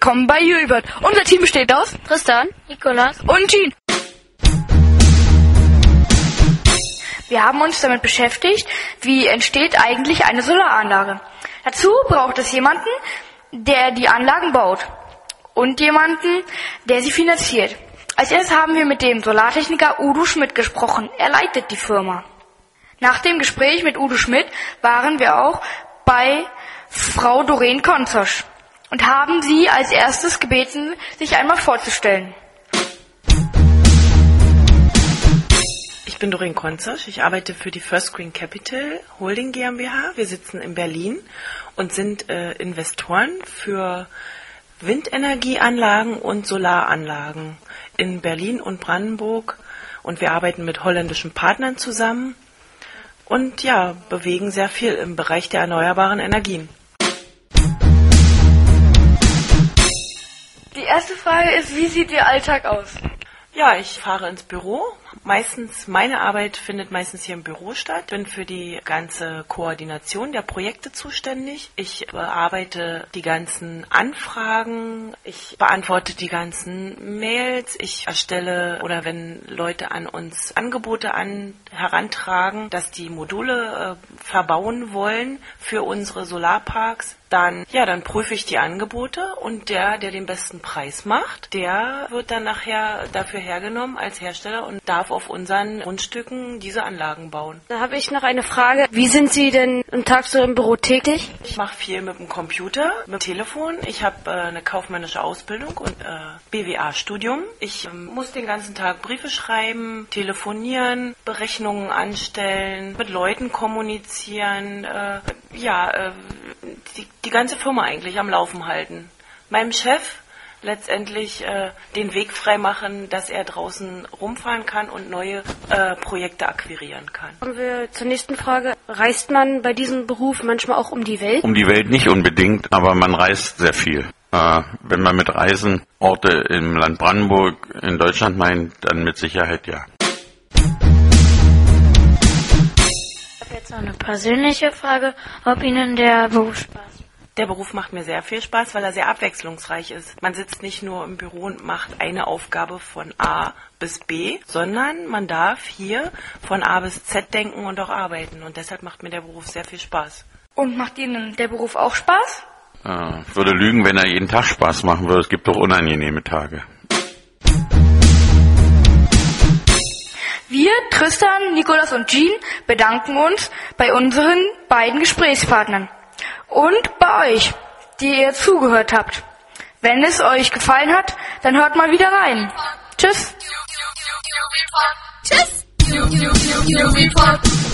willkommen bei Jülbert. Unser Team besteht aus Tristan, Nikolas und Jean. Wir haben uns damit beschäftigt, wie entsteht eigentlich eine Solaranlage. Dazu braucht es jemanden, der die Anlagen baut und jemanden, der sie finanziert. Als erstes haben wir mit dem Solartechniker Udo Schmidt gesprochen. Er leitet die Firma. Nach dem Gespräch mit Udo Schmidt waren wir auch bei Frau Doreen Konzosch und haben sie als erstes gebeten, sich einmal vorzustellen. Ich bin Doreen Konzosch, ich arbeite für die First Green Capital Holding GmbH. Wir sitzen in Berlin und sind Investoren für Windenergieanlagen und Solaranlagen in Berlin und Brandenburg. Und wir arbeiten mit holländischen Partnern zusammen und ja, bewegen sehr viel im Bereich der erneuerbaren Energien. Die erste Frage ist, wie sieht Ihr Alltag aus? Ja, ich fahre ins Büro. Meine Arbeit findet meistens hier im Büro statt. Ich bin für die ganze Koordination der Projekte zuständig. Ich bearbeite die ganzen Anfragen. Ich beantworte die ganzen Mails. Ich erstelle oder wenn Leute an uns Angebote herantragen, dass die Module verbauen wollen für unsere Solarparks, dann prüfe ich die Angebote und der den besten Preis macht, der wird dann nachher dafür hergenommen als Hersteller und darf auf unseren Grundstücken diese Anlagen bauen. Da habe ich noch eine Frage. Wie sind Sie denn am Tag so im Büro tätig? Ich mache viel mit dem Computer, mit dem Telefon. Ich habe eine kaufmännische Ausbildung und BWA-Studium. Ich muss den ganzen Tag Briefe schreiben, telefonieren, Berechnungen anstellen, mit Leuten kommunizieren, die ganze Firma eigentlich am Laufen halten. Meinem Chef letztendlich den Weg freimachen, dass er draußen rumfahren kann und neue Projekte akquirieren kann. Kommen wir zur nächsten Frage. Reist man bei diesem Beruf manchmal auch um die Welt? Um die Welt nicht unbedingt, aber man reist sehr viel. Wenn man mit Reisen Orte im Land Brandenburg in Deutschland meint, dann mit Sicherheit ja. Ich habe jetzt noch eine persönliche Frage, ob Ihnen der Beruf Spaß macht. Der Beruf macht mir sehr viel Spaß, weil er sehr abwechslungsreich ist. Man sitzt nicht nur im Büro und macht eine Aufgabe von A bis B, sondern man darf hier von A bis Z denken und auch arbeiten. Und deshalb macht mir der Beruf sehr viel Spaß. Und macht Ihnen der Beruf auch Spaß? Ich würde lügen, wenn er jeden Tag Spaß machen würde. Es gibt doch unangenehme Tage. Wir, Tristan, Nikolas und Jean, bedanken uns bei unseren beiden Gesprächspartnern. Und bei euch, die ihr zugehört habt. Wenn es euch gefallen hat, dann hört mal wieder rein. Tschüss. Tschüss.